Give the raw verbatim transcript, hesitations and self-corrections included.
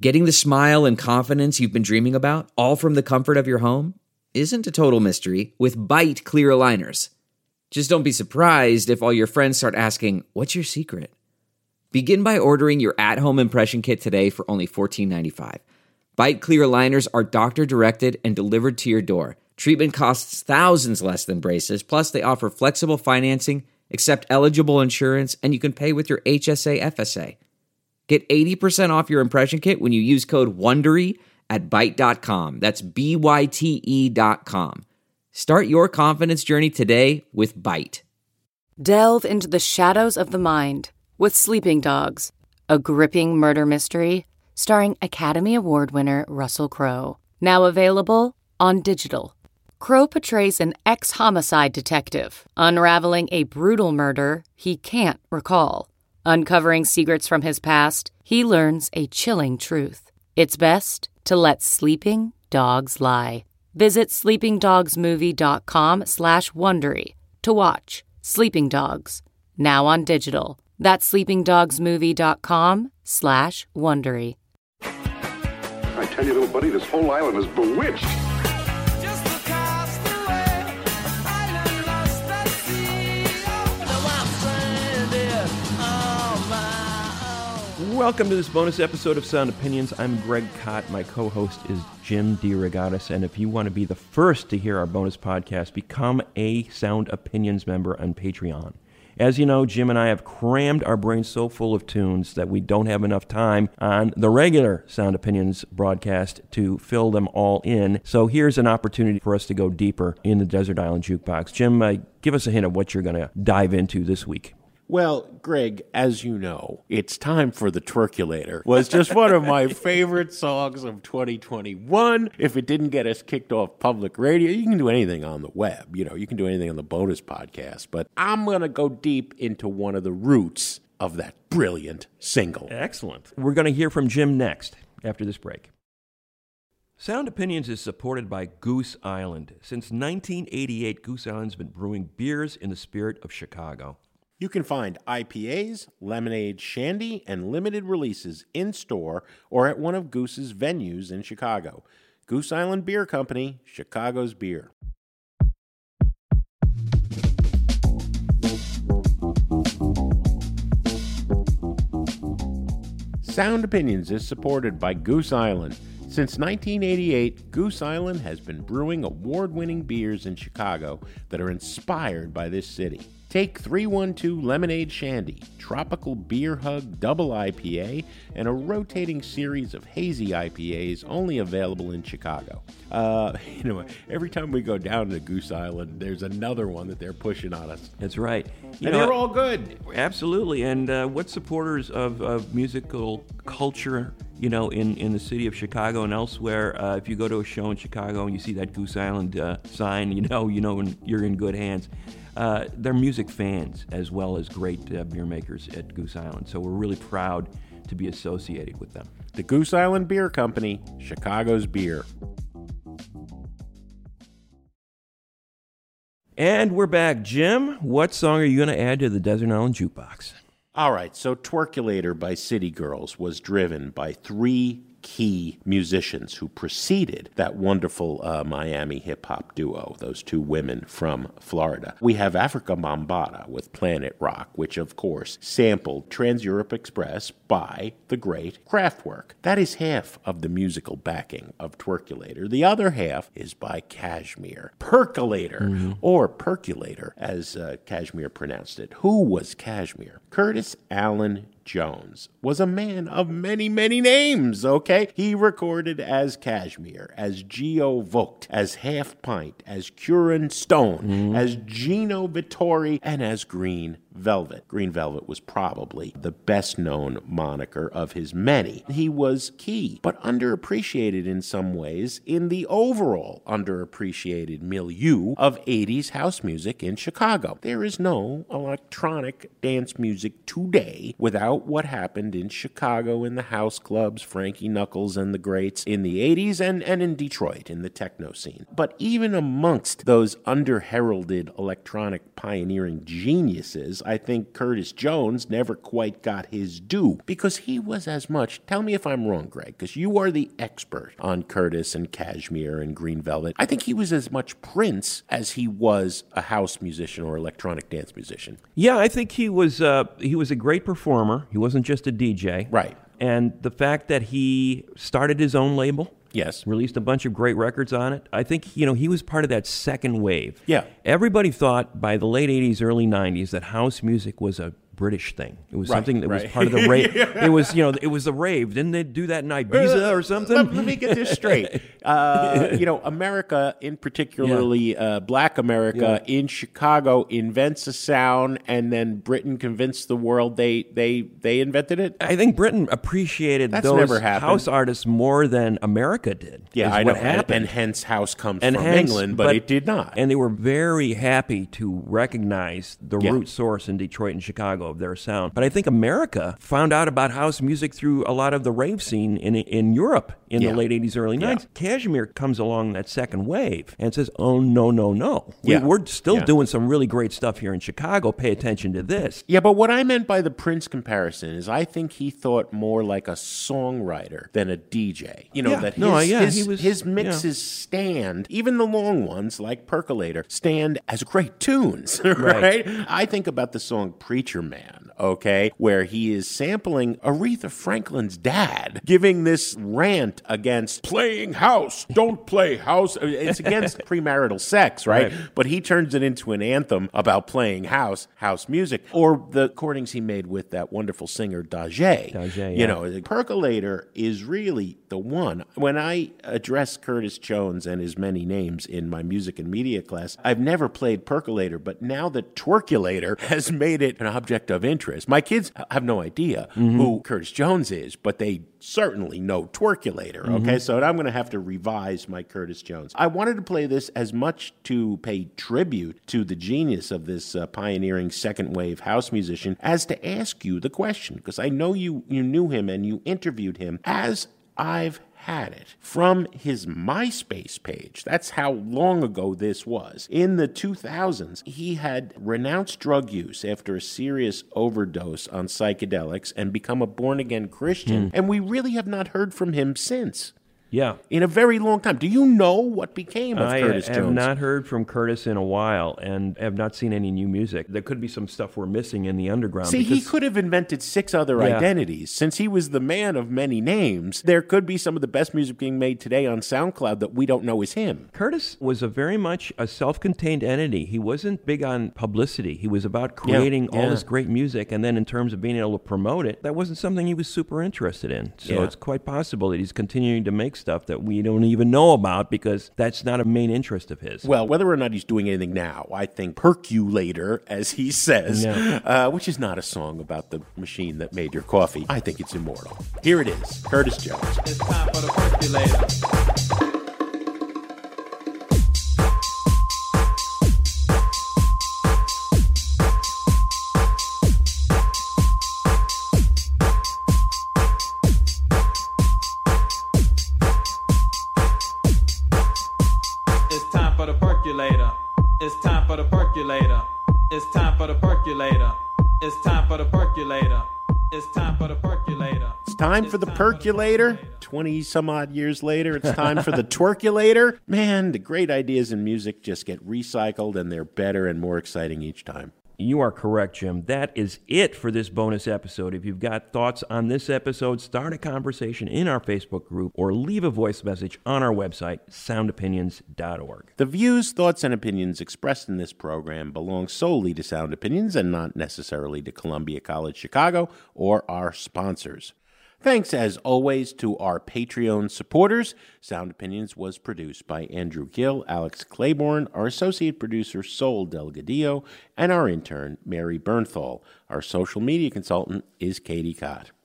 Getting the smile and confidence you've been dreaming about, all from the comfort of your home, isn't a total mystery with Byte clear aligners. Just don't be surprised if all your friends start asking, "What's your secret?" Begin by ordering your at-home impression kit today for only fourteen ninety-five. Byte clear aligners are doctor-directed and delivered to your door. Treatment costs thousands less than braces, plus they offer flexible financing, accept eligible insurance, and you can pay with your H S A F S A. Get eighty percent off your impression kit when you use code WONDERY at byte dot com. That's B Y T E dot com. Start your confidence journey today with Byte. Delve into the shadows of the mind with Sleeping Dogs, a gripping murder mystery starring Academy Award winner Russell Crowe. Now available on digital. Crowe portrays an ex-homicide detective unraveling a brutal murder he can't recall. Uncovering secrets from his past, he learns a chilling truth. It's best to let sleeping dogs lie. Visit sleepingdogsmovie.com slash Wondery to watch Sleeping Dogs, now on digital. That's sleepingdogsmovie.com slash Wondery. I tell you, little buddy, this whole island is bewitched. Welcome to this bonus episode of Sound Opinions. I'm Greg Kot. My co-host is Jim DeRogatis. And if you want to be the first to hear our bonus podcast, become a Sound Opinions member on Patreon. As you know, Jim and I have crammed our brains so full of tunes that we don't have enough time on the regular Sound Opinions broadcast to fill them all in. So here's an opportunity for us to go deeper in the Desert Island Jukebox. Jim, uh, give us a hint of what you're going to dive into this week. Well, Greg, as you know, It's Time for the Twerkulator was just one of my favorite songs of twenty twenty-one. If it didn't get us kicked off public radio, you can do anything on the web. You know, you can do anything on the bonus podcast. But I'm going to go deep into one of the roots of that brilliant single. Excellent. We're going to hear from Jim next after this break. Sound Opinions is supported by Goose Island. Since nineteen eighty-eight, Goose Island's been brewing beers in the spirit of Chicago. You can find I P As, lemonade, shandy, and limited releases in-store or at one of Goose's venues in Chicago. Goose Island Beer Company, Chicago's beer. Sound Opinions is supported by Goose Island. Since nineteen eighty-eight, Goose Island has been brewing award-winning beers in Chicago that are inspired by this city. Take three one two Lemonade Shandy, Tropical Beer Hug Double I P A, and a rotating series of hazy I P As only available in Chicago. Uh, you know, every time we go down to Goose Island, there's another one that they're pushing on us. That's right. You and know, they're all good. Absolutely. And uh, what supporters of, of musical culture, you know, in, in the city of Chicago and elsewhere, uh, if you go to a show in Chicago and you see that Goose Island uh, sign, you know, you know you're in good hands. Uh, they're music fans as well as great uh, beer makers at Goose Island. So we're really proud to be associated with them. The Goose Island Beer Company, Chicago's beer. And we're back. Jim, what song are you going to add to the Desert Island Jukebox? All right, so Twerkulator by City Girls was driven by three key musicians who preceded that wonderful uh, Miami hip-hop duo, those two women from Florida. We have Africa Bambaataa with Planet Rock, which, of course, sampled Trans-Europe Express by the great Kraftwerk. That is half of the musical backing of Twerkulator. The other half is by Kashmir. Percolator, mm-hmm. or Perculator, as uh, Kashmir pronounced it. Who was Kashmir? Curtis Allen Jones was a man of many, many names, okay? He recorded as Kashmir, as Geo Vogt, as Half Pint, as Curran Stone, mm. as Gino Vittori, and as Green Velvet. Green Velvet was probably the best-known moniker of his many. He was key, but underappreciated in some ways in the overall underappreciated milieu of eighties house music in Chicago. There is no electronic dance music today without what happened in Chicago in the house clubs, Frankie Knuckles and the Greats in the eighties, and, and in Detroit in the techno scene. But even amongst those under-heralded electronic pioneering geniuses, I think Curtis Jones never quite got his due because he was as much, tell me if I'm wrong, Greg, because you are the expert on Curtis and Kashmir and Green Velvet. I think he was as much Prince as he was a house musician or electronic dance musician. Yeah, I think he was uh, he was a great performer. He wasn't just a D J. Right. And the fact that he started his own label, yes, released a bunch of great records on it, I think, you know, he was part of that second wave. Yeah. Everybody thought by the late eighties, early nineties that house music was a British thing. It was right, something that right. was part of the rave. yeah. It was, you know, it was the rave. Didn't they do that in Ibiza or something? Let, let me get this straight. Uh, you know, America, in particularly yeah. uh, Black America, yeah. in Chicago, invents a sound, and then Britain convinced the world they they they invented it. I think Britain appreciated That's those never happened. house artists more than America did. Yeah, I know. What happened. And hence, house comes and from hence, England, but, but it did not. And they were very happy to recognize the yeah. root source in Detroit and Chicago of their sound. But I think America found out about house music through a lot of the rave scene in in Europe in yeah. the late eighties, early nineties. Yeah. Kashmir comes along that second wave and says, oh, no, no, no. Yeah. We, we're still yeah. doing some really great stuff here in Chicago. Pay attention to this. Yeah, but what I meant by the Prince comparison is I think he thought more like a songwriter than a D J. You know, yeah. that his, no, yeah, his, he was, his mixes yeah. stand, even the long ones like Percolator, stand as great tunes, right? Right. I think about the song Preacher Man, okay, where he is sampling Aretha Franklin's dad, giving this rant against playing house, don't play house. It's against premarital sex, right? right? But he turns it into an anthem about playing house, house music, or the recordings he made with that wonderful singer Dajé. Dajé, yeah. You know, Percolator is really the one. When I address Curtis Jones and his many names in my music and media class, I've never played Percolator, but now that Twerkulator has made it an object of interest, my kids have no idea mm-hmm. who Curtis Jones is, but they certainly know Twerkulator, okay? Mm-hmm. So I'm going to have to revise my Curtis Jones. I wanted to play this as much to pay tribute to the genius of this uh, pioneering second-wave house musician as to ask you the question, because I know you, you knew him and you interviewed him as I've had it from his MySpace page. That's how long ago this was. In the two thousands, he had renounced drug use after a serious overdose on psychedelics and become a born-again Christian, mm. and we really have not heard from him since. Yeah. In a very long time. Do you know what became of I Curtis Jones? I have not heard from Curtis in a while and have not seen any new music. There could be some stuff we're missing in the underground. See, because, he could have invented six other yeah. identities. Since he was the man of many names, there could be some of the best music being made today on SoundCloud that we don't know is him. Curtis was a very much a self-contained entity. He wasn't big on publicity. He was about creating yeah. all yeah. this great music, and then in terms of being able to promote it, that wasn't something he was super interested in. So yeah. it's quite possible that he's continuing to make stuff that we don't even know about because that's not a main interest of his. Well, whether or not he's doing anything now, I think Perculator, as he says, yeah. uh, which is not a song about the machine that made your coffee, I think it's immortal. Here it is, Curtis Jones. It's time for the Perculator. It's time for the percolator. It's time for the percolator. It's time for the percolator. It's time for the percolator. It's time for the percolator. It's time for the percolator. twenty some odd years later, it's time for the twerkulator. Man, the great ideas in music just get recycled and they're better and more exciting each time. You are correct, Jim. That is it for this bonus episode. If you've got thoughts on this episode, start a conversation in our Facebook group or leave a voice message on our website, sound opinions dot org. The views, thoughts, and opinions expressed in this program belong solely to Sound Opinions and not necessarily to Columbia College Chicago or our sponsors. Thanks, as always, to our Patreon supporters. Sound Opinions was produced by Andrew Gill, Alex Claiborne, our associate producer, Sol Delgadillo, and our intern, Mary Bernthal. Our social media consultant is Katie Cott.